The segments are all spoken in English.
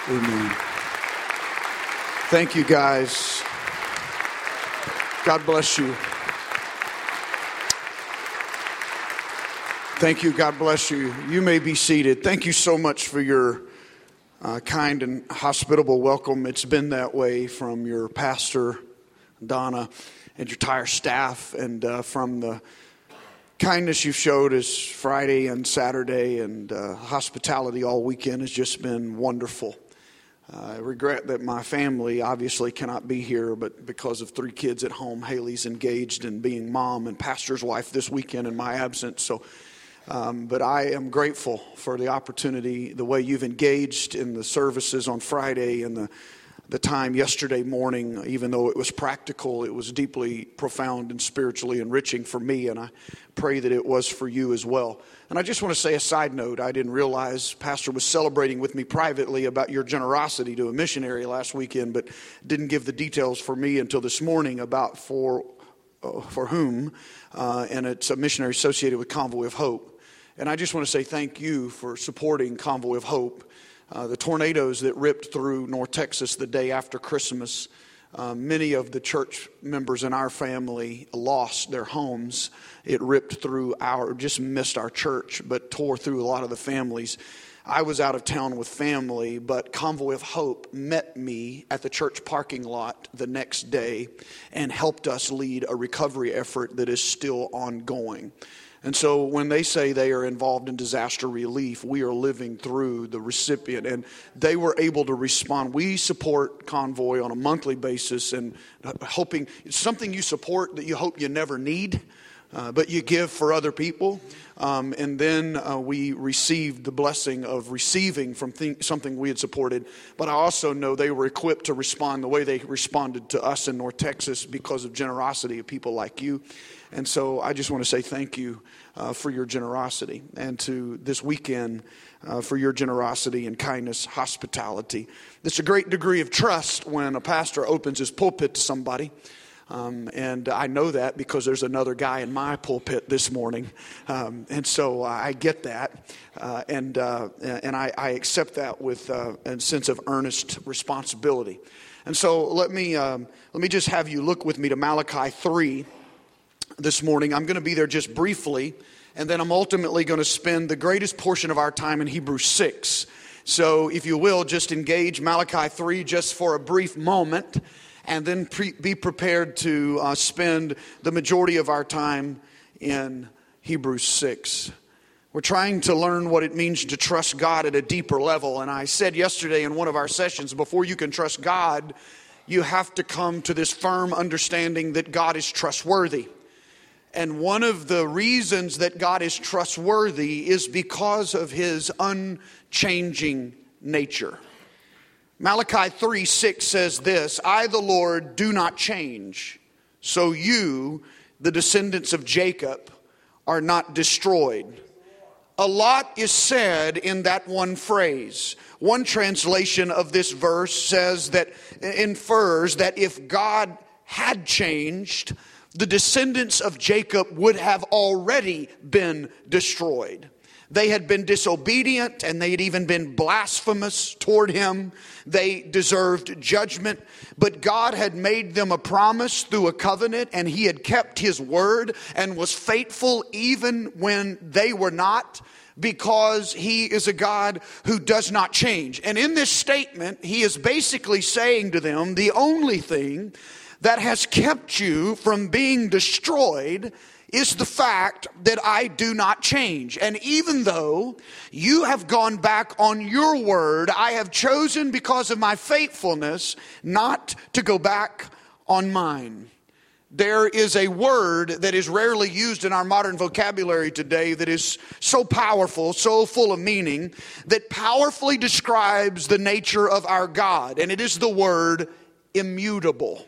Amen. Thank you, guys. God bless you. Thank you. God bless you. You may be seated. Thank you so much for your kind and hospitable welcome. It's been that way from your pastor, Donna, and your entire staff, and from the kindness you've showed us Friday and Saturday, and hospitality all weekend has just been wonderful. I regret that my family obviously cannot be here, but because of 3 kids at home, Haley's engaged in being mom and pastor's wife this weekend in my absence. So, but I am grateful for the opportunity, the way you've engaged in the services on Friday and the time yesterday morning. Even though it was practical, it was deeply profound and spiritually enriching for me, and I pray that it was for you as well. And I just want to say a side note. I didn't realize Pastor was celebrating with me privately about your generosity to a missionary last weekend, but didn't give the details for me until this morning about for whom, and it's a missionary associated with Convoy of Hope. And I just want to say thank you for supporting Convoy of Hope. The tornadoes that ripped through North Texas the day after Christmas, many of the church members in our family lost their homes. It ripped through just missed our church, but tore through a lot of the families. I was out of town with family, but Convoy of Hope met me at the church parking lot the next day and helped us lead a recovery effort that is still ongoing. And so when they say they are involved in disaster relief, we are living through the recipient, and they were able to respond. We support Convoy on a monthly basis, and hoping it's something you support that you hope you never need, but you give for other people. And then we received the blessing of receiving from something we had supported. But I also know they were equipped to respond the way they responded to us in North Texas because of generosity of people like you. And so I just want to say thank you for your generosity, and to this weekend for your generosity and kindness, hospitality. It's a great degree of trust when a pastor opens his pulpit to somebody. And I know that because there's another guy in my pulpit this morning. And so I get that. And I accept that with a sense of earnest responsibility. And so let me just have you look with me to Malachi 3 this morning. I'm going to be there just briefly, and then I'm ultimately going to spend the greatest portion of our time in Hebrews 6. So if you will, just engage Malachi 3 just for a brief moment, and then be prepared to spend the majority of our time in Hebrews 6. We're trying to learn what it means to trust God at a deeper level. And I said yesterday in one of our sessions, before you can trust God, you have to come to this firm understanding that God is trustworthy. And one of the reasons that God is trustworthy is because of His unchanging nature. Malachi 3:6 says this: I, the Lord, do not change, so you, the descendants of Jacob, are not destroyed. A lot is said in that one phrase. One translation of this verse says that, infers that if God had changed, the descendants of Jacob would have already been destroyed. They had been disobedient, and they had even been blasphemous toward Him. They deserved judgment, but God had made them a promise through a covenant, and He had kept His word and was faithful even when they were not, because He is a God who does not change. And in this statement, He is basically saying to them, the only thing that has kept you from being destroyed is the fact that I do not change. And even though you have gone back on your word, I have chosen, because of my faithfulness, not to go back on mine. There is a word that is rarely used in our modern vocabulary today that is so powerful, so full of meaning, that powerfully describes the nature of our God. And it is the word immutable.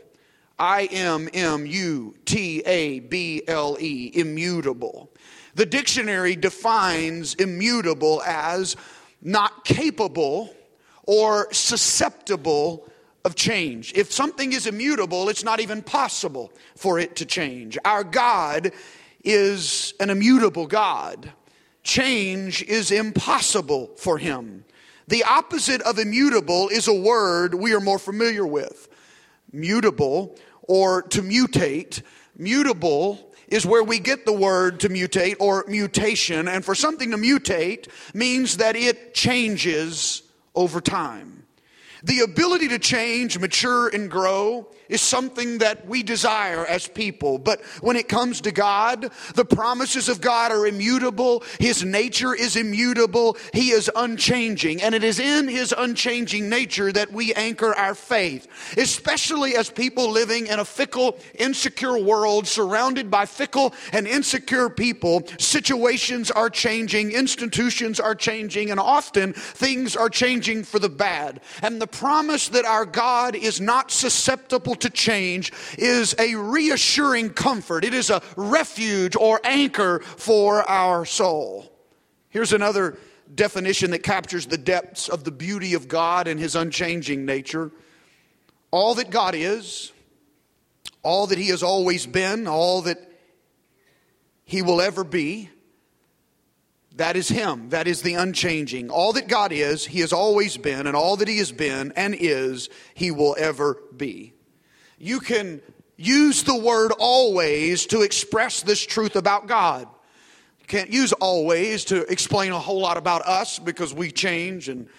I-M-M-U-T-A-B-L-E, immutable. The dictionary defines immutable as not capable or susceptible of change. If something is immutable, it's not even possible for it to change. Our God is an immutable God. Change is impossible for Him. The opposite of immutable is a word we are more familiar with. Mutable, or to mutate. Mutable is where we get the word to mutate or mutation. And for something to mutate means that it changes over time. The ability to change, mature, and grow is something that we desire as people. But when it comes to God, the promises of God are immutable. His nature is immutable. He is unchanging. And it is in His unchanging nature that we anchor our faith, especially as people living in a fickle, insecure world surrounded by fickle and insecure people. Situations are changing, institutions are changing, and often things are changing for the bad. And the promise that our God is not susceptible to change is a reassuring comfort. It is a refuge or anchor for our soul. Here's another definition that captures the depths of the beauty of God and His unchanging nature. All that God is, all that He has always been, all that He will ever be, that is Him. That is the unchanging. All that God is, He has always been, and all that He has been and is, He will ever be. You can use the word always to express this truth about God. You can't use always to explain a whole lot about us because we change and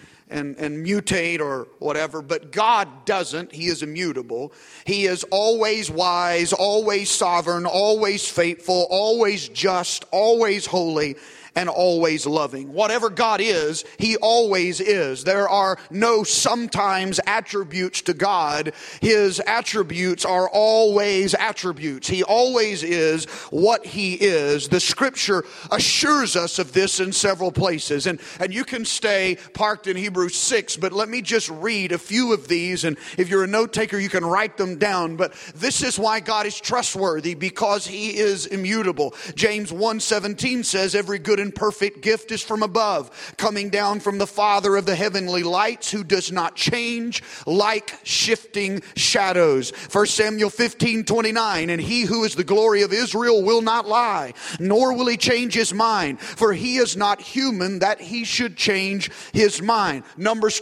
mutate or whatever. But God doesn't. He is immutable. He is always wise, always sovereign, always faithful, always just, always holy, and always loving. Whatever God is, He always is. There are no sometimes attributes to God. His attributes are always attributes. He always is what He is. The Scripture assures us of this in several places. And you can stay parked in Hebrews 6, but let me just read a few of these. And if you're a note taker, you can write them down. But this is why God is trustworthy, because He is immutable. James 1:17 says, every good and perfect gift is from above, coming down from the Father of the heavenly lights, who does not change like shifting shadows. 1 Samuel 15:29, and He who is the glory of Israel will not lie, nor will He change His mind, for He is not human that He should change His mind. Numbers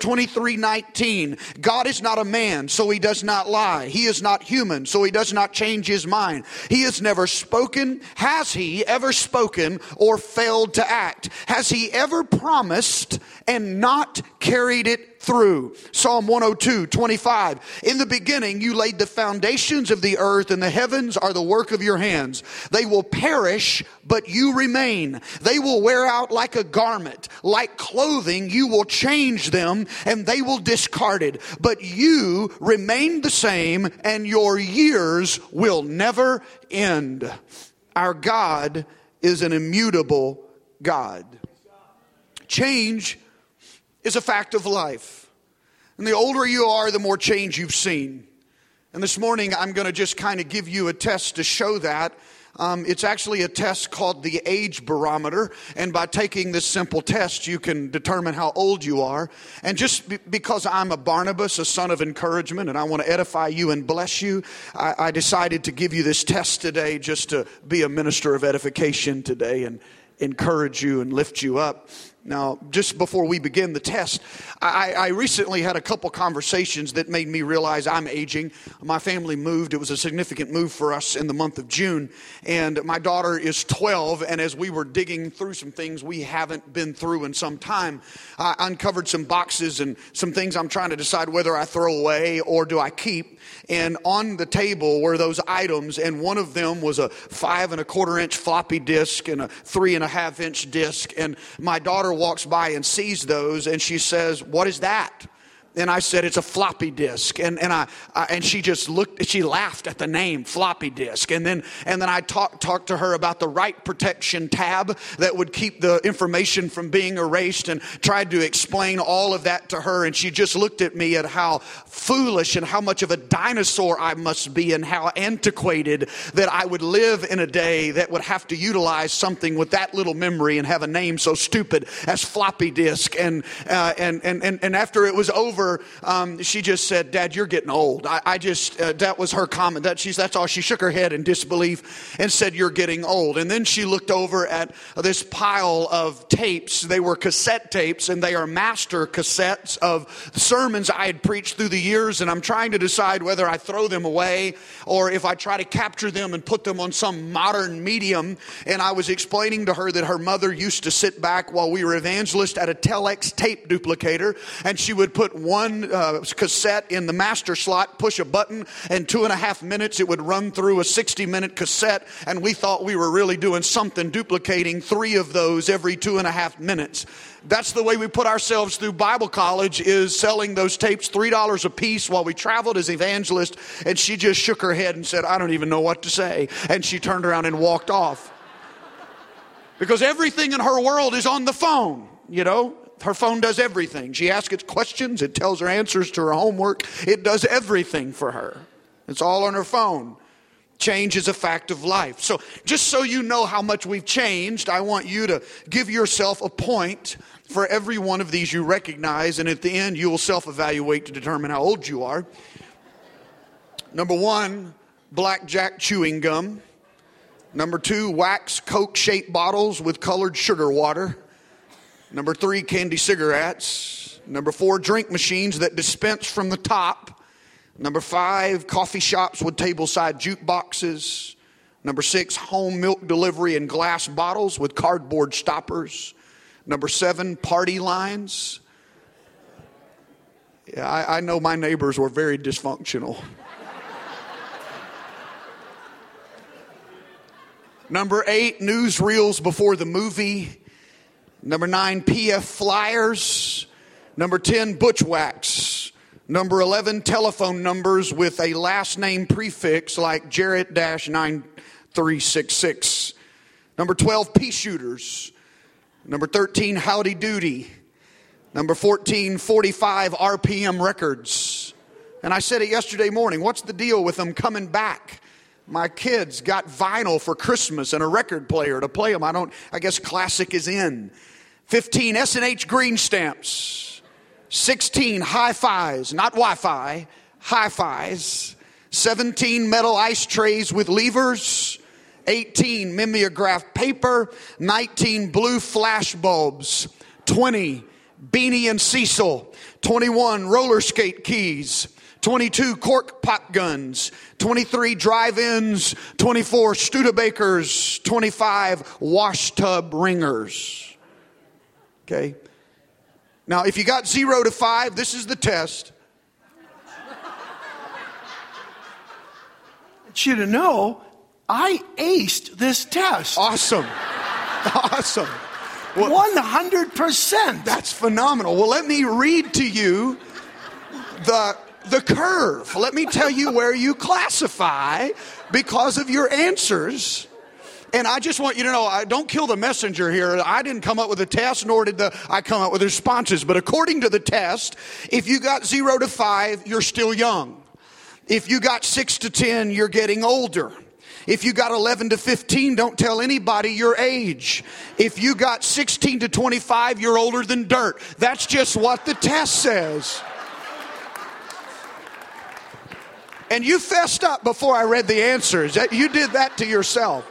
23:19, God is not a man, so He does not lie. He is not human, so He does not change His mind. He has never spoken. Has He ever spoken or failed to act? Has He ever promised and not carried it through? Psalm 102:25. In the beginning you laid the foundations of the earth, and the heavens are the work of your hands. They will perish, but you remain. They will wear out like a garment. Like clothing, you will change them, and they will discard it. But you remain the same, and your years will never end. Our God is an immutable God. Change is a fact of life. And the older you are, the more change you've seen. And this morning, I'm going to just kind of give you a test to show that. It's actually a test called the age barometer. And by taking this simple test, you can determine how old you are. And just because I'm a Barnabas, a son of encouragement, and I want to edify you and bless you, I decided to give you this test today just to be a minister of edification today and encourage you and lift you up. Now, just before we begin the test, I recently had a couple conversations that made me realize I'm aging. My family moved. It was a significant move for us in the month of June. And my daughter is 12. And as we were digging through some things we haven't been through in some time, I uncovered some boxes and some things I'm trying to decide whether I throw away or do I keep. And on the table were those items. And one of them was a 5 1/4 inch floppy disk and a 3 1/2 inch disk. And my daughter walks by and sees those, and she says, "What is that?" And I said, "It's a floppy disk." And she just looked, she laughed at the name floppy disk. And then I talked to her about the write protection tab that would keep the information from being erased, and tried to explain all of that to her. And she just looked at me at how foolish and how much of a dinosaur I must be, and how antiquated that I would live in a day that would have to utilize something with that little memory and have a name so stupid as floppy disk. And after it was over, her, she just said, "Dad, you're getting old." That was her comment. That's all. She shook her head in disbelief and said, "You're getting old." And then she looked over at this pile of tapes. They were cassette tapes, and they are master cassettes of sermons I had preached through the years. And I'm trying to decide whether I throw them away or if I try to capture them and put them on some modern medium. And I was explaining to her that her mother used to sit back while we were evangelists at a telex tape duplicator, and she would put one cassette in the master slot, push a button, and 2.5 minutes it would run through a 60-minute cassette. And we thought we were really doing something, duplicating 3 of those every 2.5 minutes. That's the way we put ourselves through Bible college, is selling those tapes $3 a piece while we traveled as evangelists. And she just shook her head and said, "I don't even know what to say." And she turned around and walked off. Because everything in her world is on the phone, you know. Her phone does everything. She asks it questions. It tells her answers to her homework. It does everything for her. It's all on her phone. Change is a fact of life. So just so you know how much we've changed, I want you to give yourself a point for every one of these you recognize. And at the end, you will self-evaluate to determine how old you are. Number 1, blackjack chewing gum. Number 2, wax Coke-shaped bottles with colored sugar water. Number 3, candy cigarettes. Number 4, drink machines that dispense from the top. Number 5, coffee shops with table-side jukeboxes. Number 6, home milk delivery in glass bottles with cardboard stoppers. Number 7, party lines. Yeah, I know my neighbors were very dysfunctional. Number 8, newsreels before the movie. Number 9, PF flyers. Number 10, bushwhacks. Number 11, telephone numbers with a last name prefix like Jarrett-9366. Number 12, pea shooters. Number 13, howdy doody. Number 14, 45 RPM records. And I said it yesterday morning, what's the deal with them coming back? My kids got vinyl for Christmas and a record player to play them. I guess classic is in. 15, S&H green stamps. 16, hi-fis, not Wi-Fi, hi-fis. 17, metal ice trays with levers. 18, mimeograph paper. 19, blue flash bulbs. 20, Beanie and Cecil. 21, roller skate keys. 22, cork pop guns. 23, drive-ins. 24, Studebakers. 25, wash tub ringers. Okay. Now, if you got 0 to 5, this is the test. I want you to know, I aced this test. Awesome. Awesome. Well, 100%. That's phenomenal. Well, let me read to you the curve. Let me tell you where you classify because of your answers. And I just want you to know, don't kill the messenger here. I didn't come up with a test, nor did I come up with responses. But according to the test, if you got 0 to 5, you're still young. If you got 6 to 10, you're getting older. If you got 11 to 15, don't tell anybody your age. If you got 16 to 25, you're older than dirt. That's just what the test says. And you fessed up before I read the answers. You did that to yourself.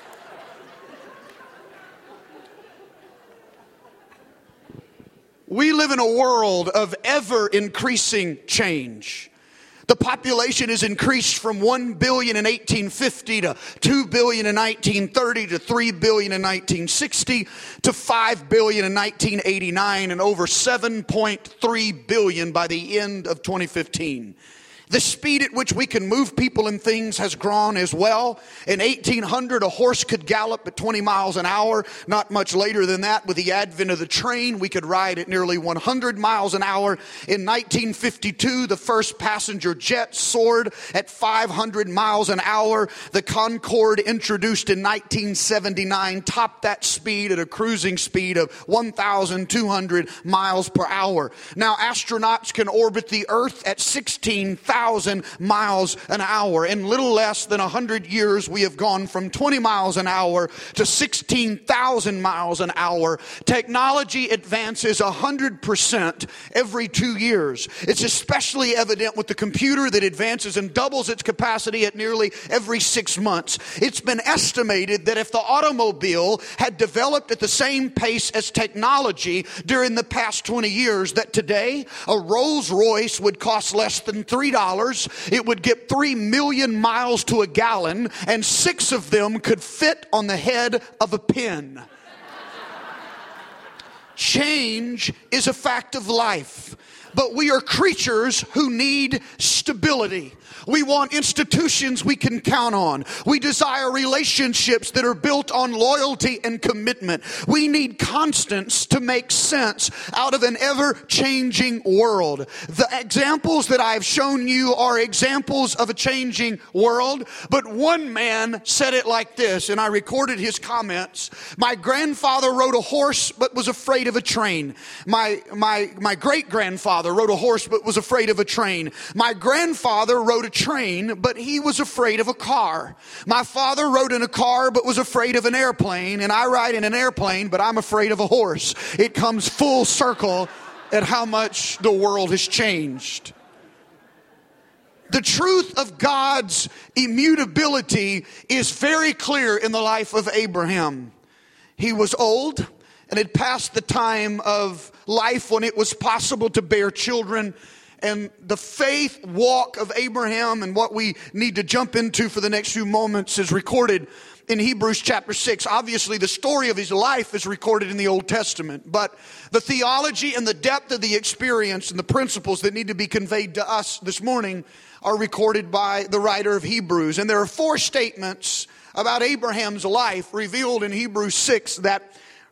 We live in a world of ever-increasing change. The population has increased from 1 billion in 1850 to 2 billion in 1930 to 3 billion in 1960 to 5 billion in 1989 and over 7.3 billion by the end of 2015. The speed at which we can move people and things has grown as well. In 1800, a horse could gallop at 20 miles an hour. Not much later than that, with the advent of the train, we could ride at nearly 100 miles an hour. In 1952, the first passenger jet soared at 500 miles an hour. The Concorde, introduced in 1979, topped that speed at a cruising speed of 1,200 miles per hour. Now, astronauts can orbit the Earth at 16,000 16,000 miles an hour. In little less than 100 years, we have gone from 20 miles an hour to 16,000 miles an hour. Technology advances 100% every 2 years. It's especially evident with the computer that advances and doubles its capacity at nearly every 6 months. It's been estimated that if the automobile had developed at the same pace as technology during the past 20 years, that today a Rolls Royce would cost less than $3. It would get 3 million miles to a gallon, and 6 of them could fit on the head of a pin. Change is a fact of life, but we are creatures who need stability. We want institutions we can count on. We desire relationships that are built on loyalty and commitment. We need constants to make sense out of an ever-changing world. The examples that I've shown you are examples of a changing world, but one man said it like this, and I recorded his comments. My grandfather rode a horse but was afraid of a train. My great-grandfather rode a horse but was afraid of a train. My grandfather rode a train, but he was afraid of a car. My father rode in a car, but was afraid of an airplane. And I ride in an airplane, but I'm afraid of a horse. It comes full circle at how much the world has changed. The truth of God's immutability is very clear in the life of Abraham. He was old and had passed the time of life when it was possible to bear children. And the faith walk of Abraham and what we need to jump into for the next few moments is recorded in Hebrews chapter 6. Obviously, the story of his life is recorded in the Old Testament, but the theology and the depth of the experience and the principles that need to be conveyed to us this morning are recorded by the writer of Hebrews. And there are 4 statements about Abraham's life revealed in Hebrews 6 that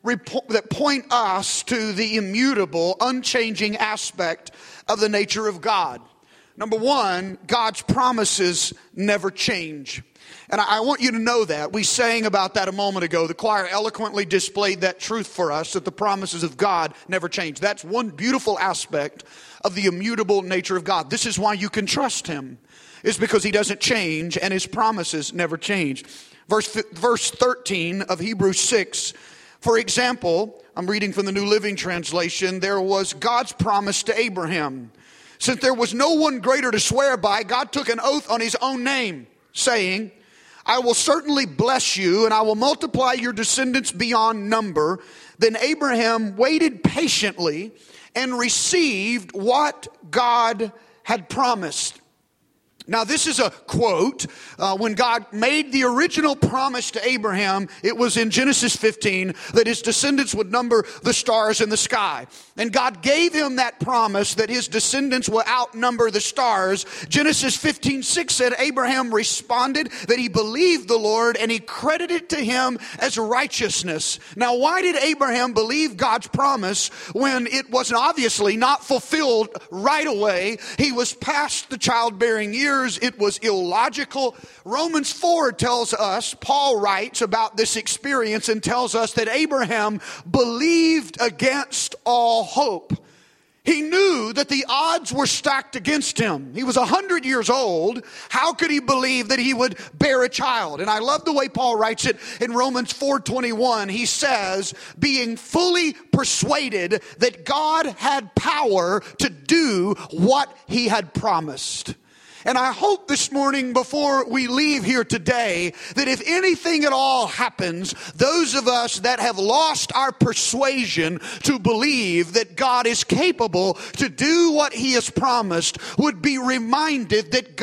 point us to the immutable, unchanging aspect of the nature of God. Number 1, God's promises never change. And I want you to know that. We sang about that a moment ago. The choir eloquently displayed that truth for us, that the promises of God never change. That's one beautiful aspect of the immutable nature of God. This is why you can trust Him. It's because He doesn't change and His promises never change. Verse 13 of Hebrews 6, for example, I'm reading from the New Living Translation, there was God's promise to Abraham. Since there was no one greater to swear by, God took an oath on His own name, saying, I will certainly bless you, and I will multiply your descendants beyond number. Then Abraham waited patiently and received what God had promised. Now, this is a quote. When God made the original promise to Abraham, it was in Genesis 15 that his descendants would number the stars in the sky. And God gave him that promise that his descendants will outnumber the stars. Genesis 15:6 said Abraham responded that he believed the Lord and He credited to him as righteousness. Now, why did Abraham believe God's promise when it was obviously not fulfilled right away? He was past the childbearing years. It was illogical. Romans 4 tells us, Paul writes about this experience and tells us that Abraham believed against all hope. He knew that the odds were stacked against him. He was 100 years old. How could he believe that he would bear a child? And I love the way Paul writes it in Romans 4:21. He says, being fully persuaded that God had power to do what He had promised. And I hope this morning before we leave here today that if anything at all happens, those of us that have lost our persuasion to believe that God is capable to do what He has promised would be reminded that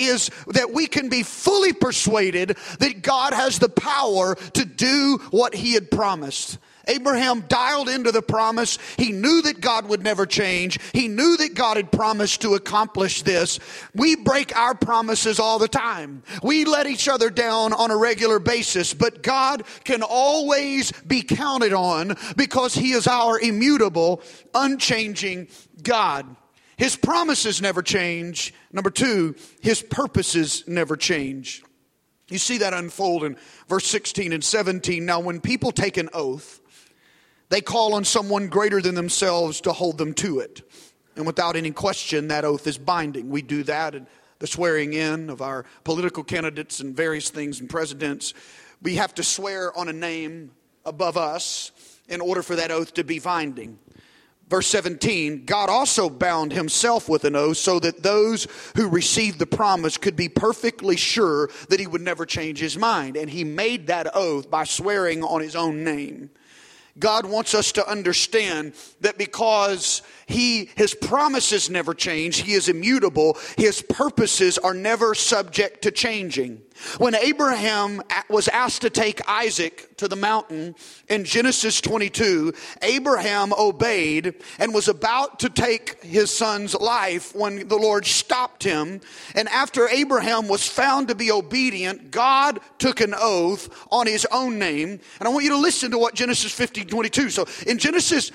that we can be fully persuaded that God has the power to do what He had promised. Abraham dialed into the promise. He knew that God would never change. He knew that God had promised to accomplish this. We break our promises all the time. We let each other down on a regular basis, but God can always be counted on because He is our immutable, unchanging God. His promises never change. Number 2, His purposes never change. You see that unfold in verse 16 and 17. Now, when people take an oath, they call on someone greater than themselves to hold them to it. And without any question, that oath is binding. We do that in the swearing in of our political candidates and various things and presidents. We have to swear on a name above us in order for that oath to be binding. Verse 17, God also bound himself with an oath so that those who received the promise could be perfectly sure that he would never change his mind. And he made that oath by swearing on his own name. God wants us to understand that because his promises never change, he is immutable, his purposes are never subject to changing. When Abraham was asked to take Isaac to the mountain in Genesis 22, Abraham obeyed and was about to take his son's life when the Lord stopped him. And after Abraham was found to be obedient, God took an oath on his own name. And I want you to listen to what Genesis 15:22. So in Genesis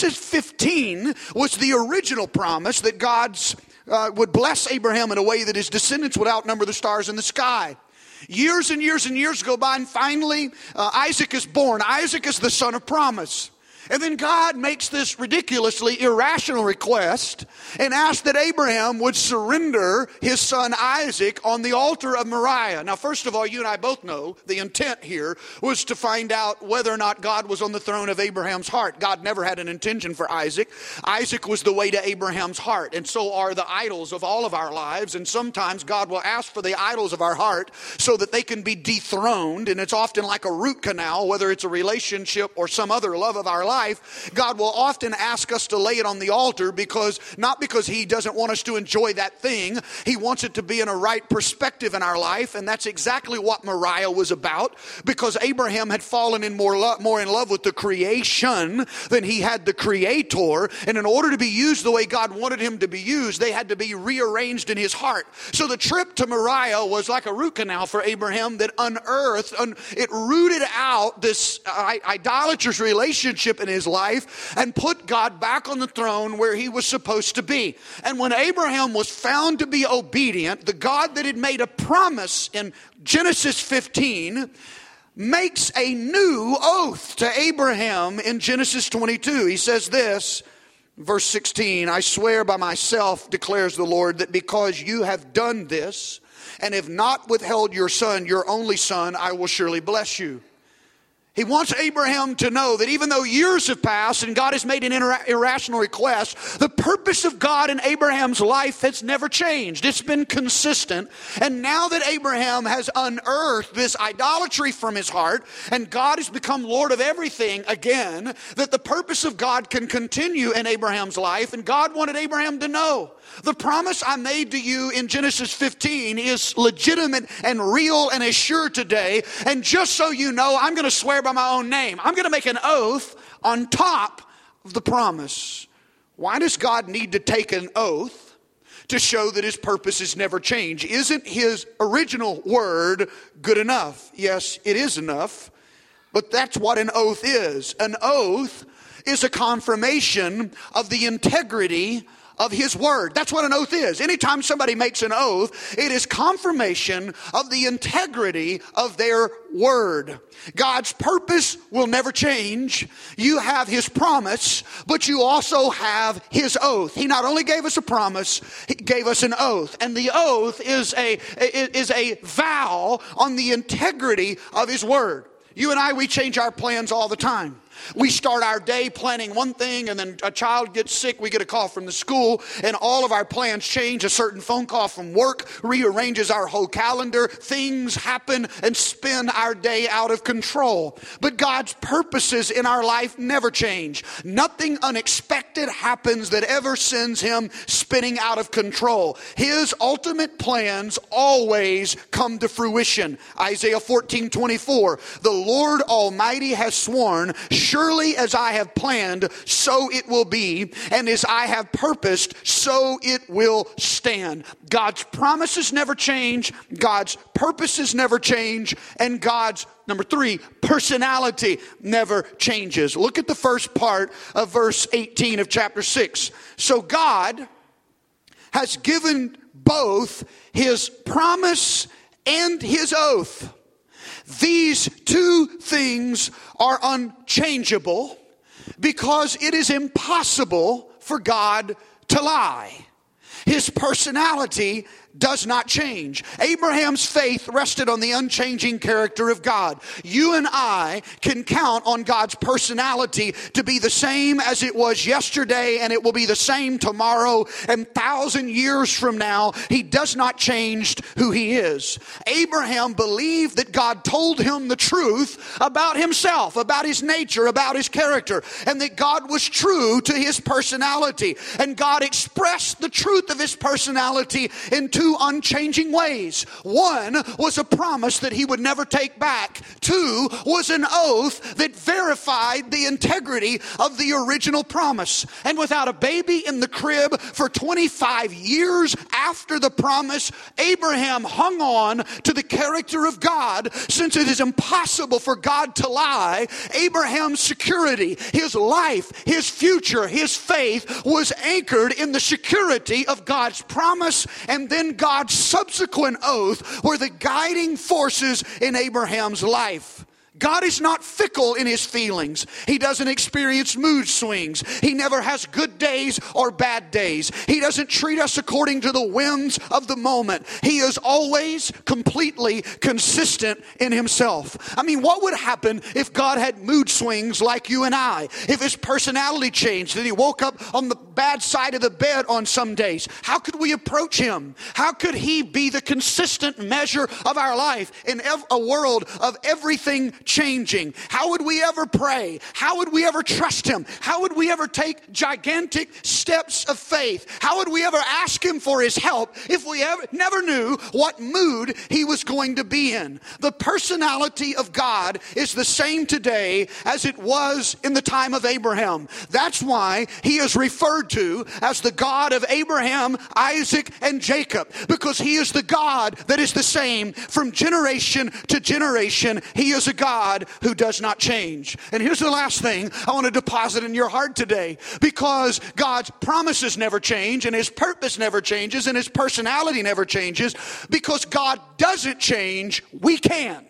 15 was the original promise that God's would bless Abraham in a way that his descendants would outnumber the stars in the sky. Years and years and years go by, and finally Isaac is born. Isaac is the son of promise. And then God makes this ridiculously irrational request and asks that Abraham would surrender his son Isaac on the altar of Moriah. Now, first of all, you and I both know the intent here was to find out whether or not God was on the throne of Abraham's heart. God never had an intention for Isaac. Isaac was the way to Abraham's heart, and so are the idols of all of our lives. And sometimes God will ask for the idols of our heart so that they can be dethroned, and it's often like a root canal, whether it's a relationship or some other love of our life. God will often ask us to lay it on the altar not because he doesn't want us to enjoy that thing. He wants it to be in a right perspective in our life, and that's exactly what Moriah was about, because Abraham had fallen in more in love with the creation than he had the creator, and in order to be used the way God wanted him to be used, they had to be rearranged in his heart. So the trip to Moriah was like a root canal for Abraham that it rooted out this idolatrous relationship in his life and put God back on the throne where he was supposed to be. And when Abraham was found to be obedient, the God that had made a promise in Genesis 15 makes a new oath to Abraham in Genesis 22. He says this, verse 16, I swear by myself, declares the Lord, that because you have done this and have not withheld your son, your only son, I will surely bless you. He wants Abraham to know that even though years have passed and God has made an irrational request, the purpose of God in Abraham's life has never changed. It's been consistent. And now that Abraham has unearthed this idolatry from his heart and God has become Lord of everything again, that the purpose of God can continue in Abraham's life. And God wanted Abraham to know, the promise I made to you in Genesis 15 is legitimate and real and assured today. And just so you know, I'm going to swear by my own name. I'm going to make an oath on top of the promise. Why does God need to take an oath to show that his purposes never change? Isn't his original word good enough? Yes, it is enough. But that's what an oath is. An oath is a confirmation of the integrity of his word. That's what an oath is. Anytime somebody makes an oath, it is confirmation of the integrity of their word. God's purpose will never change. You have his promise, but you also have his oath. He not only gave us a promise, he gave us an oath. And the oath is a vow on the integrity of his word. You and I, we change our plans all the time. We start our day planning one thing, and then a child gets sick, we get a call from the school, and all of our plans change. A certain phone call from work rearranges our whole calendar. Things happen and spin our day out of control. But God's purposes in our life never change. Nothing unexpected happens that ever sends him spinning out of control. His ultimate plans always come to fruition. Isaiah 14:24, the Lord Almighty has sworn, surely as I have planned, so it will be, and as I have purposed, so it will stand. God's promises never change, God's purposes never change, and God's, number 3, personality never changes. Look at the first part of verse 18 of chapter 6. So God has given both his promise and his oath. These two things are unchangeable because it is impossible for God to to lie. His personality does not change. Abraham's faith rested on the unchanging character of God. You and I can count on God's personality to be the same as it was yesterday, and it will be the same tomorrow and 1,000 years from now. He does not change who he is. Abraham believed that God told him the truth about himself, about his nature, about his character, and that God was true to his personality. And God expressed the truth of his personality in two unchanging ways. One was a promise that he would never take back. Two was an oath that verified the integrity of the original promise. And without a baby in the crib for 25 years after the promise, Abraham hung on to the character of God. Since it is impossible for God to lie, Abraham's security, his life, his future, his faith was anchored in the security of God's promise, and then God's subsequent oath were the guiding forces in Abraham's life. God is not fickle in his feelings. He doesn't experience mood swings. He never has good days or bad days. He doesn't treat us according to the whims of the moment. He is always completely consistent in himself. I mean, what would happen if God had mood swings like you and I? If his personality changed, that he woke up on the bad side of the bed on some days? How could we approach him? How could he be the consistent measure of our life in a world of everything changing? How would we ever pray? How would we ever trust him? How would we ever take gigantic steps of faith? How would we ever ask him for his help if we never knew what mood he was going to be in? The personality of God is the same today as it was in the time of Abraham. That's why he is referred to as the God of Abraham, Isaac, and Jacob, because he is the God that is the same from generation to generation. He is a God who does not change. And here's the last thing I want to deposit in your heart today. Because God's promises never change, and his purpose never changes, and his personality never changes, because God doesn't change, we can.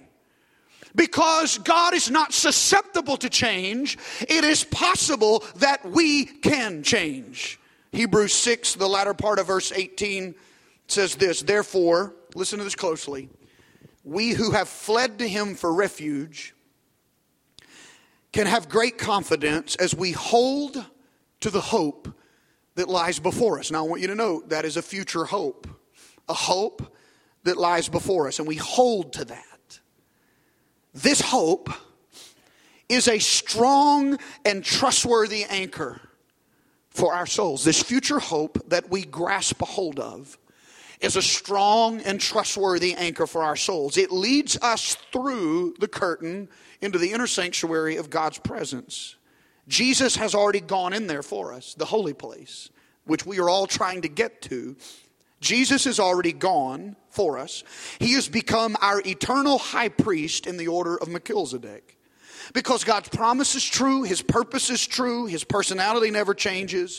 Because God is not susceptible to change, it is possible that we can change. Hebrews 6, the latter part of verse 18 says this: therefore, listen to this closely, we who have fled to him for refuge can have great confidence as we hold to the hope that lies before us. Now, I want you to note that is a future hope, a hope that lies before us, and we hold to that. This hope is a strong and trustworthy anchor for our souls. This future hope that we grasp a hold of is a strong and trustworthy anchor for our souls. It leads us through the curtain into the inner sanctuary of God's presence. Jesus has already gone in there for us, the holy place, which we are all trying to get to. Jesus has already gone for us. He has become our eternal high priest in the order of Melchizedek. Because God's promise is true, his purpose is true, his personality never changes,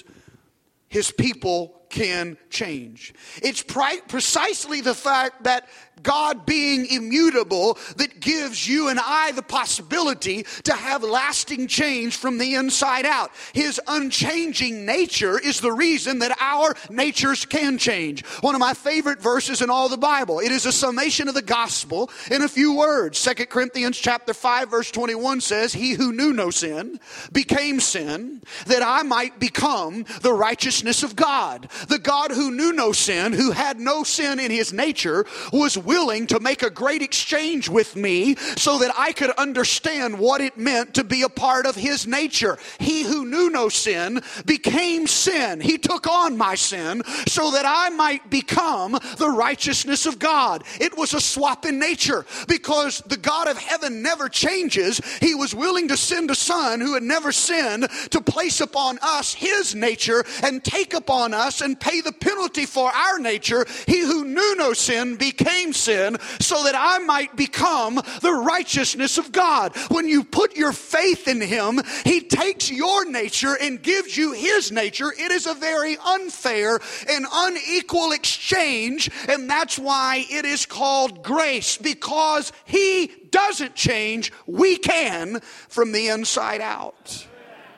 his people can change. It's precisely the fact that God being immutable that gives you and I the possibility to have lasting change from the inside out. His unchanging nature is the reason that our natures can change. One of my favorite verses in all the Bible. It is a summation of the gospel in a few words. 2 Corinthians chapter 5 verse 21 says, he who knew no sin became sin that I might become the righteousness of God. The God who knew no sin, who had no sin in his nature, was willing to make a great exchange with me so that I could understand what it meant to be a part of his nature. He who knew no sin became sin. He took on my sin so that I might become the righteousness of God. It was a swap in nature because the God of heaven never changes. He was willing to send a son who had never sinned to place upon us his nature and take upon us and pay the penalty for our nature. He who knew no sin became sin so that I might become the righteousness of God. When you put your faith in him, he takes your nature and gives you his nature. It is a very unfair and unequal exchange, and that's why it is called grace, because he doesn't change, we can from the inside out.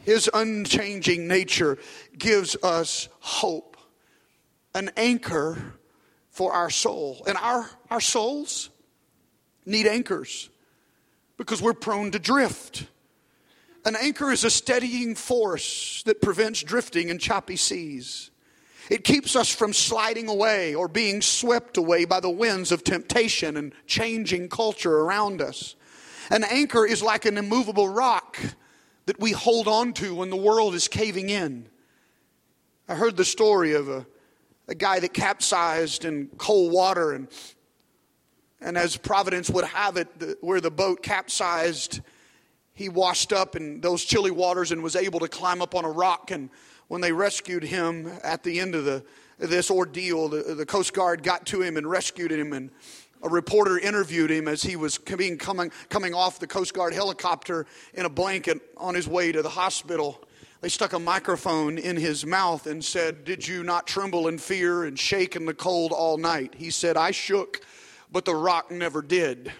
His unchanging nature gives us hope, an anchor for our soul. And our souls need anchors because we're prone to drift. An anchor is a steadying force that prevents drifting in choppy seas. It keeps us from sliding away or being swept away by the winds of temptation and changing culture around us. An anchor is like an immovable rock that we hold on to when the world is caving in. I heard the story of a guy that capsized in cold water, and as Providence would have it, where the boat capsized, he washed up in those chilly waters and was able to climb up on a rock. And when they rescued him at the end of this ordeal, the Coast Guard got to him and rescued him, and a reporter interviewed him as he was coming off the Coast Guard helicopter in a blanket on his way to the hospital. They stuck a microphone in his mouth and said, "Did you not tremble in fear and shake in the cold all night?" He said, "I shook, but the rock never did."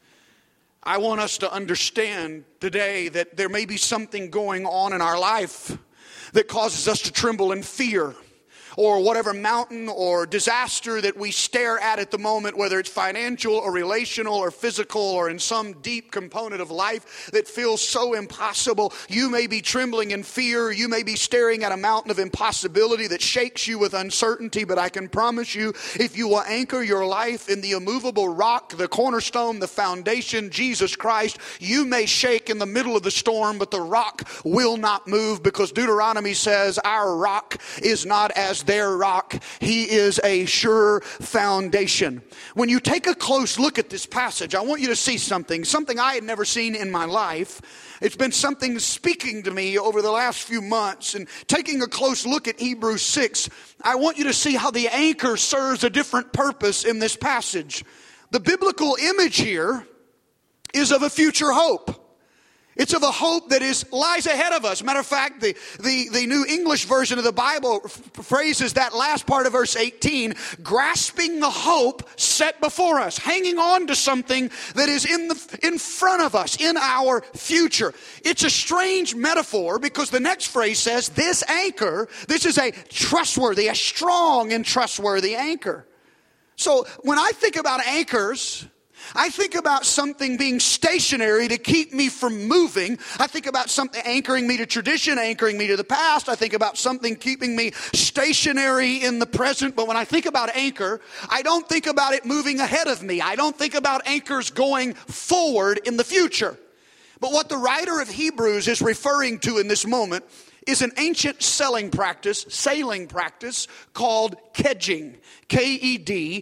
I want us to understand today that there may be something going on in our life that causes us to tremble in fear, or whatever mountain or disaster that we stare at the moment, whether it's financial or relational or physical or in some deep component of life that feels so impossible. You may be trembling in fear. You may be staring at a mountain of impossibility that shakes you with uncertainty. But I can promise you, if you will anchor your life in the immovable rock, the cornerstone, the foundation, Jesus Christ, you may shake in the middle of the storm, but the rock will not move, because Deuteronomy says our rock is not as their rock. He is a sure foundation. When you take a close look at this passage, I want you to see something I had never seen in my life. It's been something speaking to me over the last few months. And taking a close look at Hebrews 6, I want you to see how the anchor serves a different purpose in this passage. The biblical image here is of a future hope. It's of a hope that lies ahead of us. Matter of fact, the New English version of the Bible phrases that last part of verse 18, grasping the hope set before us, hanging on to something that is in front of us, in our future. It's a strange metaphor, because the next phrase says, this anchor, this is a strong and trustworthy anchor. So when I think about anchors, I think about something being stationary to keep me from moving. I think about something anchoring me to tradition, anchoring me to the past. I think about something keeping me stationary in the present. But when I think about anchor, I don't think about it moving ahead of me. I don't think about anchors going forward in the future. But what the writer of Hebrews is referring to in this moment is an ancient sailing practice called kedging. Kedging.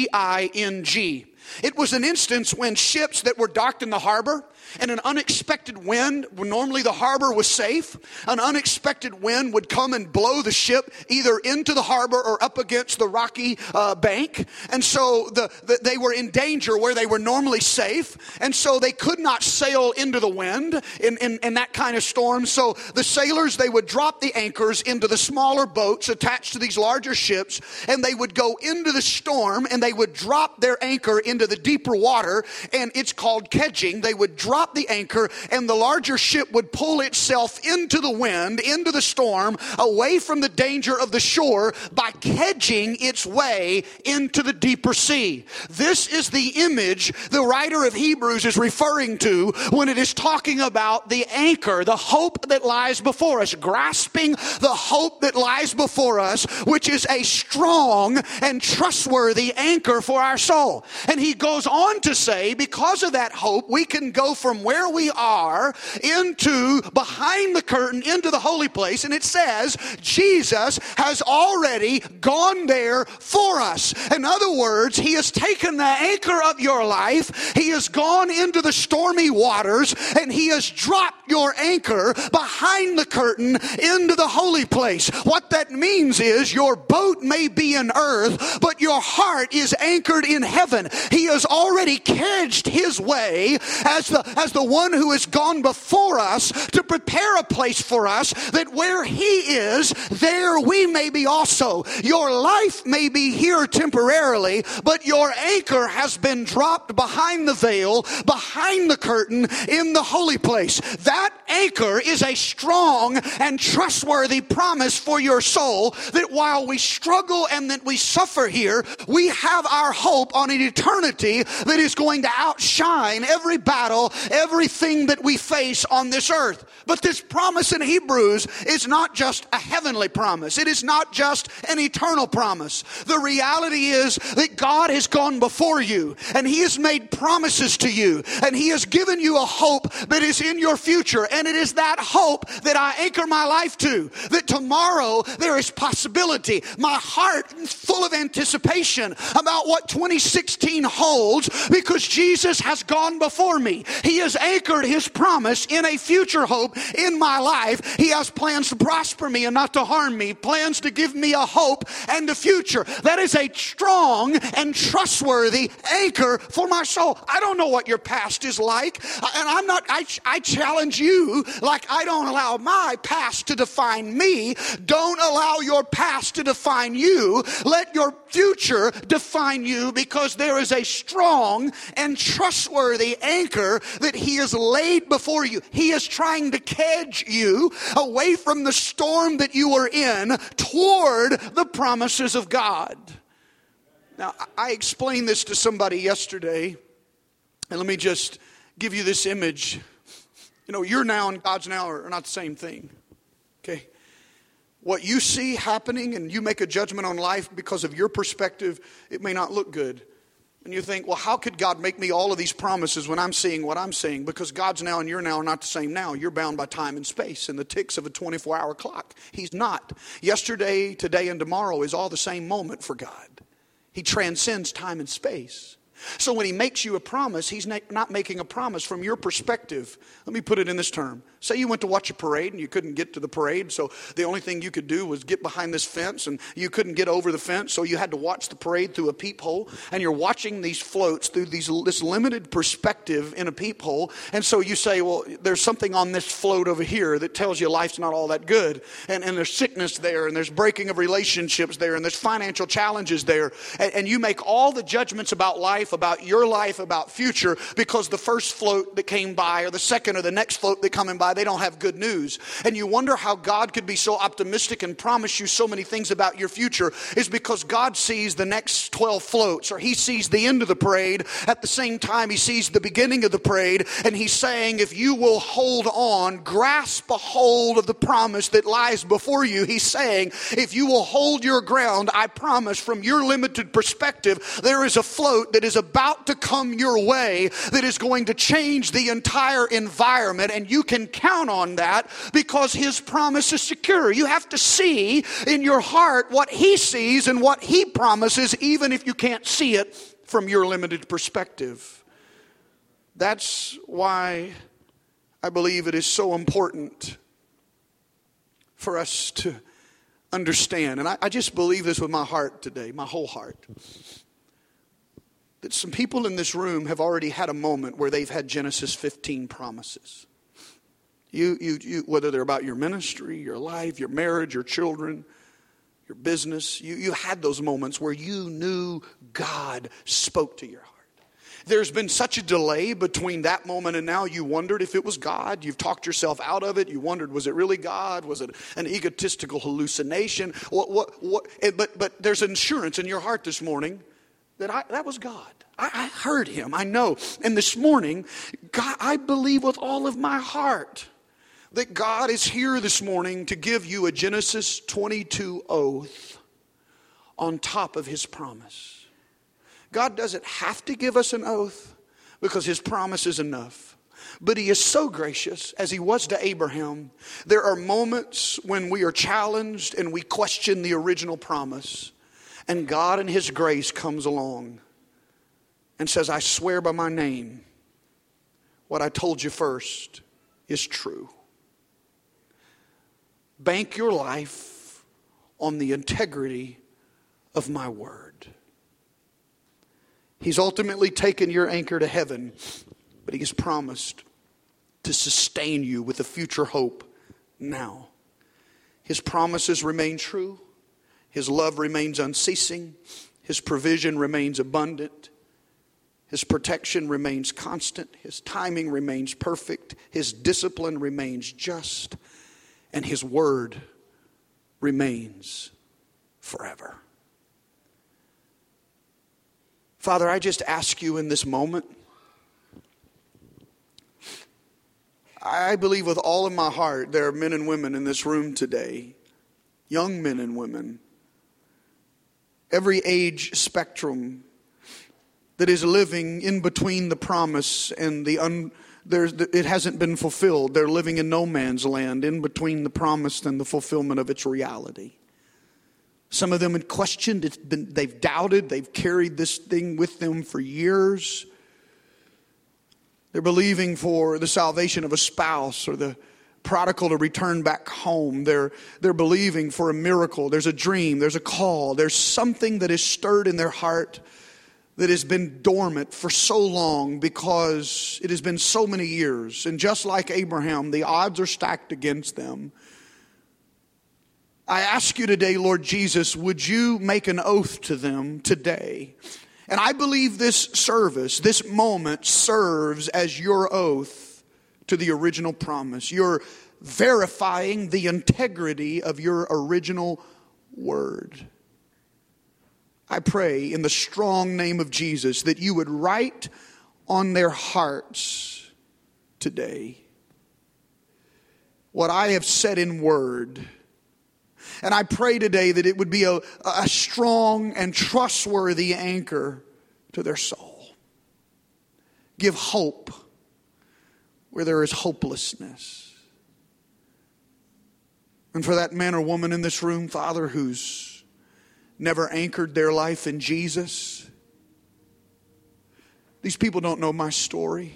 It was an instance when ships that were docked in the harbor and an unexpected wind, normally the harbor was safe, an unexpected wind would come and blow the ship either into the harbor or up against the rocky bank. And so they were in danger where they were normally safe. And so they could not sail into the wind in that kind of storm. So the sailors, they would drop the anchors into the smaller boats attached to these larger ships, and they would go into the storm and they would drop their anchor into the deeper water, and it's called kedging. They would drop the anchor, and the larger ship would pull itself into the wind, into the storm, away from the danger of the shore by kedging its way into the deeper sea. This is the image the writer of Hebrews is referring to when it is talking about the anchor, the hope that lies before us, grasping the hope that lies before us, which is a strong and trustworthy anchor for our soul. And he goes on to say, because of that hope, we can go from where we are into behind the curtain, into the holy place. And it says Jesus has already gone there for us. In other words, he has taken the anchor of your life. He has gone into the stormy waters, and he has dropped your anchor behind the curtain into the holy place. What that means is your boat may be in earth, but your heart is anchored in heaven. He has already kedged his way as the one who has gone before us to prepare a place for us, that where he is, there we may be also. Your life may be here temporarily, but your anchor has been dropped behind the veil, behind the curtain, in the holy place. that anchor is a strong and trustworthy promise for your soul, that while we struggle and that we suffer here, we have our hope on an eternity that is going to outshine every battle, everything that we face on this earth. But this promise in Hebrews is not just a heavenly promise. It is not just an eternal promise. The reality is that God has gone before you, and He has made promises to you, and He has given you a hope that is in your future. And it is that hope that I anchor my life to, that tomorrow there is possibility. My heart is full of anticipation about what 2016 holds, because Jesus has gone before me. He has anchored His promise in a future hope in my life. He has plans to prosper me and not to harm me, plans to give me a hope and a future. That is a strong and trustworthy anchor for my soul. I don't know what your past is like, and I challenge you, like I don't allow my past to define me. Don't allow your past to define you. Let your future define you, because there is a strong and trustworthy anchor that He has laid before you. He is trying to kedge you away from the storm that you are in toward the promises of God. Now, I explained this to somebody yesterday, and let me just give you this image. You know, your now and God's now are not the same thing. Okay? What you see happening and you make a judgment on life because of your perspective, it may not look good. And you think, well, how could God make me all of these promises when I'm seeing what I'm seeing? Because God's now and your now are not the same now. You're bound by time and space and the ticks of a 24-hour clock. He's not. Yesterday, today, and tomorrow is all the same moment for God. He transcends time and space. So when He makes you a promise, He's not making a promise from your perspective. Let me put it in this term. Say you went to watch a parade and you couldn't get to the parade, so the only thing you could do was get behind this fence, and you couldn't get over the fence, so you had to watch the parade through a peephole, and you're watching these floats through this limited perspective in a peephole, and so you say, well, there's something on this float over here that tells you life's not all that good, and there's sickness there, and there's breaking of relationships there, and there's financial challenges there, and you make all the judgments about life, about your life, about future, because the first float that came by, or the second or the next float that coming by, they don't have good news. And you wonder how God could be so optimistic and promise you so many things about your future. Is because God sees the next 12 floats, or He sees the end of the parade at the same time He sees the beginning of the parade, and He's saying, if you will hold on, grasp a hold of the promise that lies before you. He's saying, if you will hold your ground, I promise from your limited perspective, there is a float that is about to come your way that is going to change the entire environment, and you can count on that because His promise is secure. You have to see in your heart what He sees and what He promises, even if you can't see it from your limited perspective. That's why I believe it is so important for us to understand, and I just believe this with my heart today, my whole heart, that some people in this room have already had a moment where they've had Genesis 15 promises. You, whether they're about your ministry, your life, your marriage, your children, your business, you had those moments where you knew God spoke to your heart. There's been such a delay between that moment and now, you wondered if it was God. You've talked yourself out of it. You wondered, was it really God? Was it an egotistical hallucination? But there's assurance in your heart this morning that was God. I heard Him. I know. And this morning, God, I believe with all of my heart that God is here this morning to give you a Genesis 22 oath on top of His promise. God doesn't have to give us an oath because His promise is enough. But He is so gracious, as He was to Abraham. There are moments when we are challenged and we question the original promise. And God in His grace comes along and says, I swear by my name, what I told you first is true. Bank your life on the integrity of my word. He's ultimately taken your anchor to heaven, but He has promised to sustain you with a future hope now. His promises remain true. His love remains unceasing. His provision remains abundant. His protection remains constant. His timing remains perfect. His discipline remains just. And His word remains forever. Father, I just ask you in this moment, I believe with all of my heart there are men and women in this room today, young men and women, every age spectrum, that is living in between the promise and it hasn't been fulfilled. They're living in no man's land in between the promise and the fulfillment of its reality. Some of them had questioned, they've doubted, they've carried this thing with them for years. They're believing for the salvation of a spouse or the prodigal to return back home. They're believing for a miracle. There's a dream, there's a call, there's something that is stirred in their heart that has been dormant for so long because it has been so many years. And just like Abraham, the odds are stacked against them. I ask you today, Lord Jesus, would you make an oath to them today? And I believe this service, this moment, serves as your oath to the original promise. You're verifying the integrity of your original word. I pray in the strong name of Jesus that you would write on their hearts today what I have said in word. And I pray today that it would be a strong and trustworthy anchor to their soul. Give hope where there is hopelessness. And for that man or woman in this room, Father, who's never anchored their life in Jesus. These people don't know my story.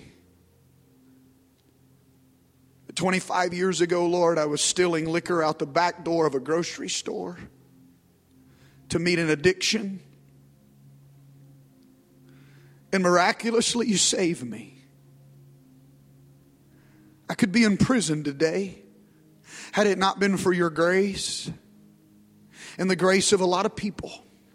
25 years ago, Lord, I was stealing liquor out the back door of a grocery store to meet an addiction. And miraculously, you saved me. I could be in prison today had it not been for your grace and the grace of a lot of people.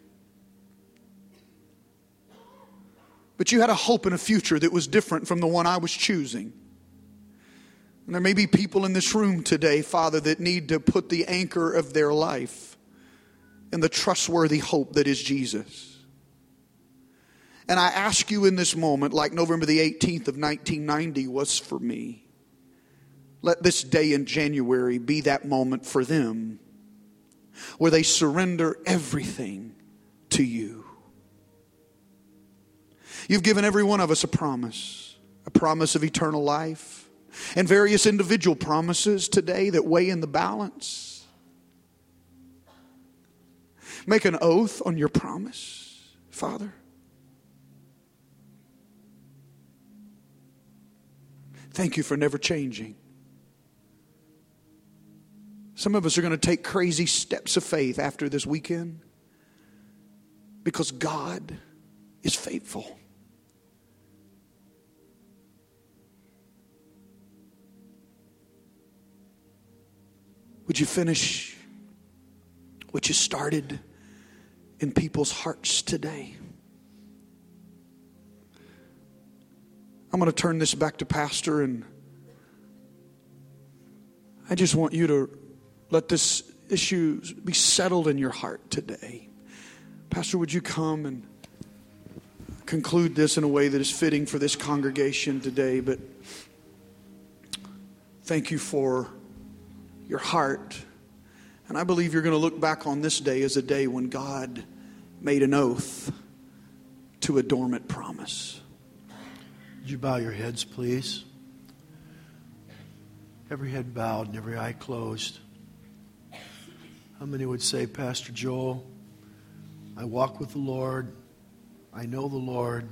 But you had a hope and a future that was different from the one I was choosing. And there may be people in this room today, Father, that need to put the anchor of their life in the trustworthy hope that is Jesus. And I ask you in this moment, like November the 18th of 1990 was for me, let this day in January be that moment for them where they surrender everything to you. You've given every one of us a promise of eternal life, and various individual promises today that weigh in the balance. Make an oath on your promise, Father. Thank you for never changing. Some of us are going to take crazy steps of faith after this weekend because God is faithful. Would you finish what you started in people's hearts today? I'm going to turn this back to Pastor, and I just want you to let this issue be settled in your heart today. Pastor, would you come and conclude this in a way that is fitting for this congregation today? But thank you for your heart. And I believe you're going to look back on this day as a day when God made an oath to a dormant promise. Would you bow your heads, please? Every head bowed and every eye closed. How many would say, Pastor Joel, I walk with the Lord, I know the Lord,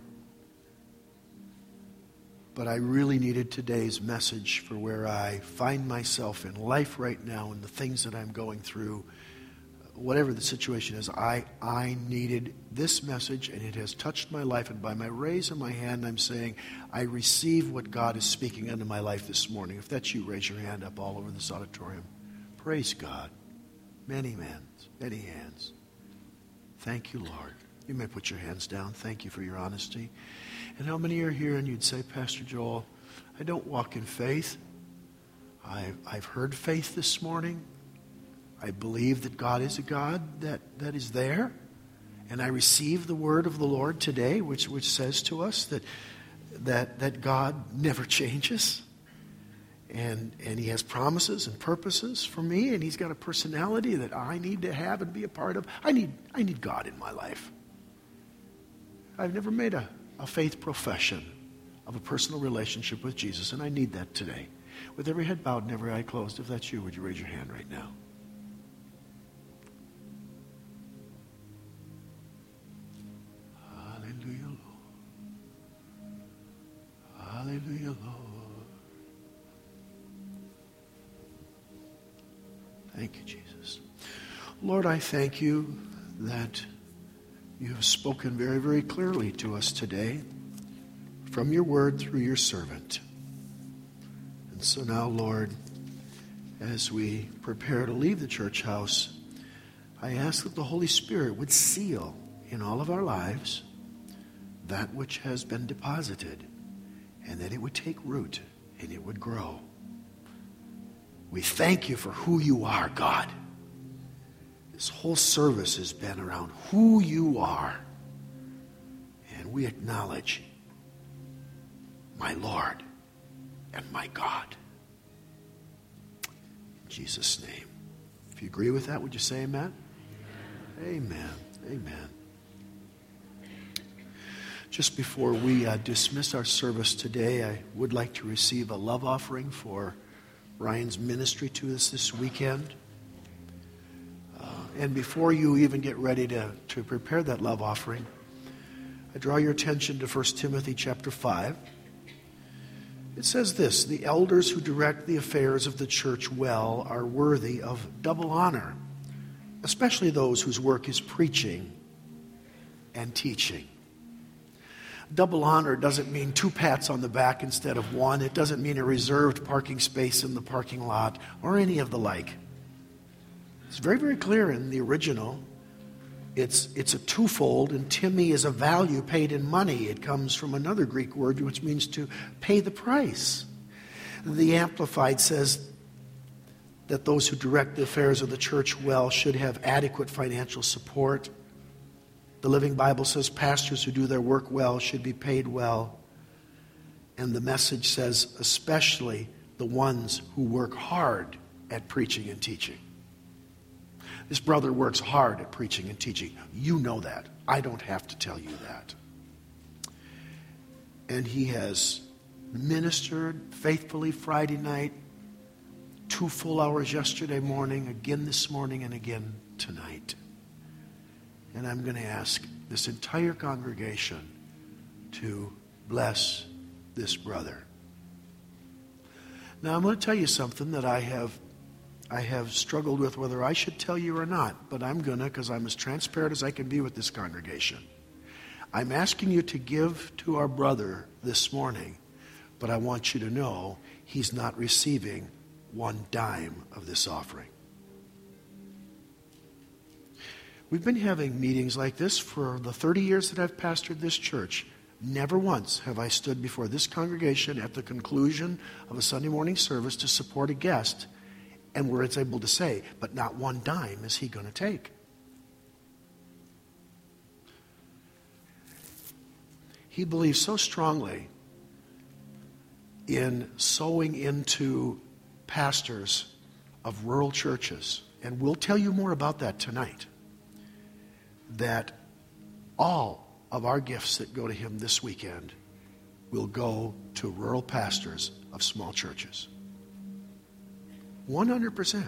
but I really needed today's message for where I find myself in life right now and the things that I'm going through. Whatever the situation is, I needed this message, and it has touched my life. And by my raise of my hand, I'm saying, I receive what God is speaking into my life this morning. If that's you, raise your hand up all over this auditorium. Praise God. Many hands. Thank you, Lord. You may put your hands down. Thank you for your honesty. And how many are here and you'd say, Pastor Joel, I don't walk in faith. I've heard faith this morning. I believe that God is a God that is there. And I receive the word of the Lord today, which says to us that God never changes. And he has promises and purposes for me, and he's got a personality that I need to have and be a part of. I need God in my life. I've never made a faith profession of a personal relationship with Jesus, and I need that today. With every head bowed and every eye closed, if that's you, would you raise your hand right now? Hallelujah, Lord. Hallelujah, Lord. Thank you, Jesus. Lord, I thank you that you have spoken very, very clearly to us today from your word through your servant. And so now, Lord, as we prepare to leave the church house, I ask that the Holy Spirit would seal in all of our lives that which has been deposited, and that it would take root and it would grow. We thank you for who you are, God. This whole service has been around who you are. And we acknowledge my Lord and my God. In Jesus' name. If you agree with that, would you say amen? Amen. Amen. Just before we dismiss our service today, I would like to receive a love offering for Ryan's ministry to us this weekend. And before you even get ready to prepare that love offering, I draw your attention to 1 Timothy chapter 5. It says this, the elders who direct the affairs of the church well are worthy of double honor, especially those whose work is preaching and teaching. Double honor doesn't mean 2 pats on the back instead of 1. It doesn't mean a reserved parking space in the parking lot or any of the like. It's very, very clear in the original. It's a twofold, and Timmy is a value paid in money. It comes from another Greek word which means to pay the price. The Amplified says that those who direct the affairs of the church well should have adequate financial support. The Living Bible says pastors who do their work well should be paid well. And the Message says especially the ones who work hard at preaching and teaching. This brother works hard at preaching and teaching. You know that. I don't have to tell you that. And he has ministered faithfully Friday night, 2 full hours yesterday morning, again this morning, and again tonight. And I'm going to ask this entire congregation to bless this brother. Now, I'm going to tell you something that I have struggled with whether I should tell you or not, but I'm going to, because I'm as transparent as I can be with this congregation. I'm asking you to give to our brother this morning, but I want you to know he's not receiving 1 dime of this offering. We've been having meetings like this for the 30 years that I've pastored this church. Never once have I stood before this congregation at the conclusion of a Sunday morning service to support a guest and where it's able to say, but not 1 dime is he going to take. He believes so strongly in sowing into pastors of rural churches, and we'll tell you more about that tonight, that all of our gifts that go to him this weekend will go to rural pastors of small churches. 100%.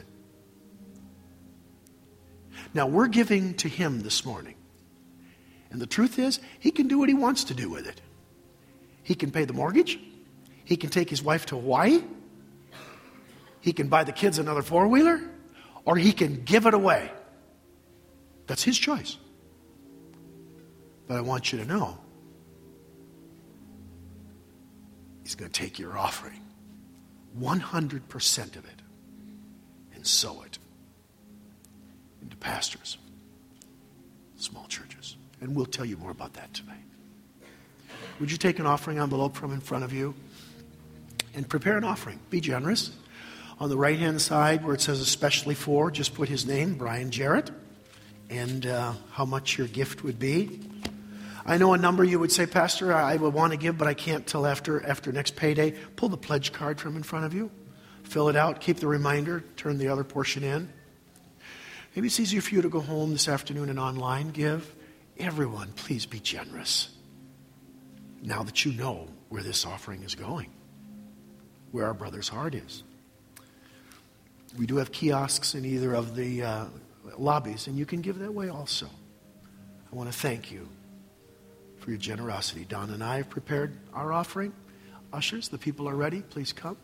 Now, we're giving to him this morning. And the truth is, he can do what he wants to do with it. He can pay the mortgage. He can take his wife to Hawaii. He can buy the kids another 4-wheeler. Or he can give it away. That's his choice. But I want you to know, he's going to take your offering, 100% of it, and sow it into pastors, small churches. And we'll tell you more about that tonight. Would you take an offering envelope from in front of you and prepare an offering? Be generous. On the right-hand side where it says especially for, just put his name, Brian Jarrett, and how much your gift would be. I know a number you would say, Pastor, I would want to give, but I can't till after next payday. Pull the pledge card from in front of you. Fill it out. Keep the reminder. Turn the other portion in. Maybe it's easier for you to go home this afternoon and online give. Everyone, please be generous. Now that you know where this offering is going, where our brother's heart is. We do have kiosks in either of the lobbies, and you can give that way also. I want to thank you for your generosity. Don and I have prepared our offering. Ushers, the people are ready. Please come.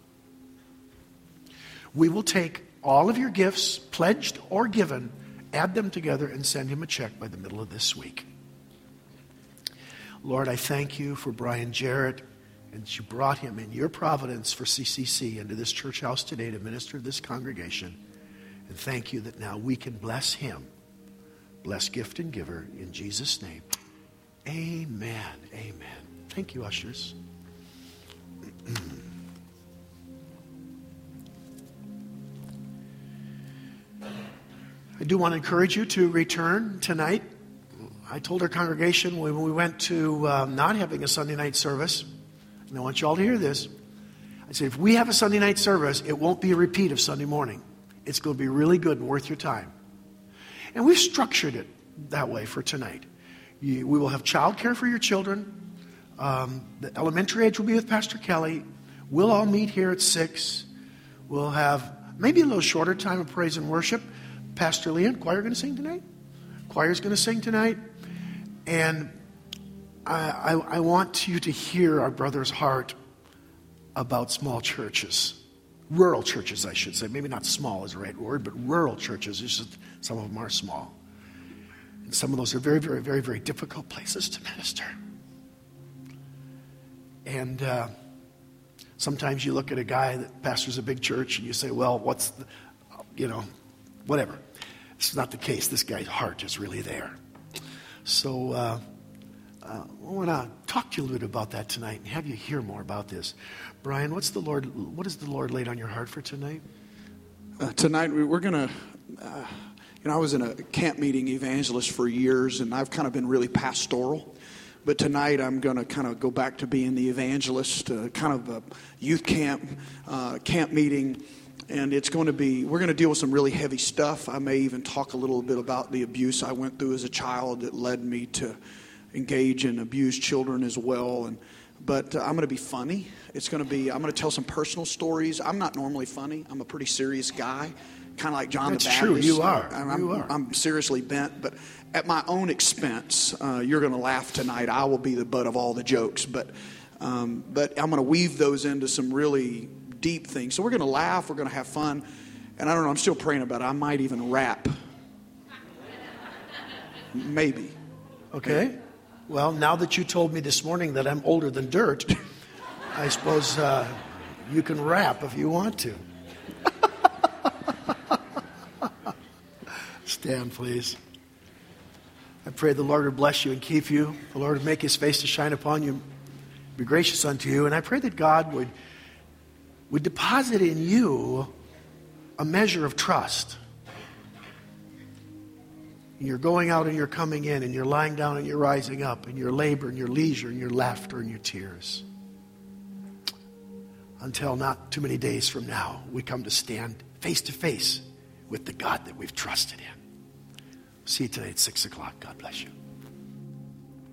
We will take all of your gifts, pledged or given, add them together, and send him a check by the middle of this week. Lord, I thank you for Brian Jarrett, and that you brought him in your providence for CCC into this church house today to minister to this congregation. And thank you that now we can bless him. Bless gift and giver in Jesus' name. Amen. Amen. Thank you, ushers. I do want to encourage you to return tonight. I told our congregation when we went to not having a Sunday night service, and I want you all to hear this. I said, if we have a Sunday night service, it won't be a repeat of Sunday morning. It's going to be really good and worth your time. And we've structured it that way for tonight. We will have childcare for your children. The elementary age will be with Pastor Kelly. We'll all meet here at 6. We'll have maybe a little shorter time of praise and worship. Pastor Leon, choir going to sing tonight? Choir's going to sing tonight. And I want you to hear our brother's heart about small churches. Rural churches, I should say. Maybe not small is the right word, but rural churches. Just, some of them are small. And some of those are very, very, very, very difficult places to minister. And sometimes you look at a guy that pastors a big church and you say, well, whatever. It's not the case. This guy's heart is really there. So I want to talk to you a little bit about that tonight and have you hear more about this. Brian, what has the Lord laid on your heart for tonight? Tonight we're going to, I was in a camp meeting evangelist for years, and I've kind of been really pastoral. But tonight I'm going to kind of go back to being the evangelist, kind of a youth camp meeting. And it's going to be, we're going to deal with some really heavy stuff. I may even talk a little bit about the abuse I went through as a child that led me to engage in abused children as well. But I'm going to be funny. I'm going to tell some personal stories. I'm not normally funny. I'm a pretty serious guy, kind of like John the Baptist. That's true. You are. I'm seriously bent, but at my own expense, you're going to laugh tonight. I will be the butt of all the jokes, but I'm going to weave those into some really deep things. So we're going to laugh. We're going to have fun. And I don't know. I'm still praying about it. I might even rap. Maybe. Okay. Well, now that you told me this morning that I'm older than dirt, I suppose you can rap if you want to. Stand, please. I pray the Lord would bless you and keep you. The Lord would make his face to shine upon you, be gracious unto you. And I pray that God would deposit in you a measure of trust. And you're going out and you're coming in, and you're lying down and you're rising up, and your labor and your leisure and your laughter and your tears. Until not too many days from now, we come to stand face to face with the God that we've trusted in. See you tonight at 6 o'clock. God bless you.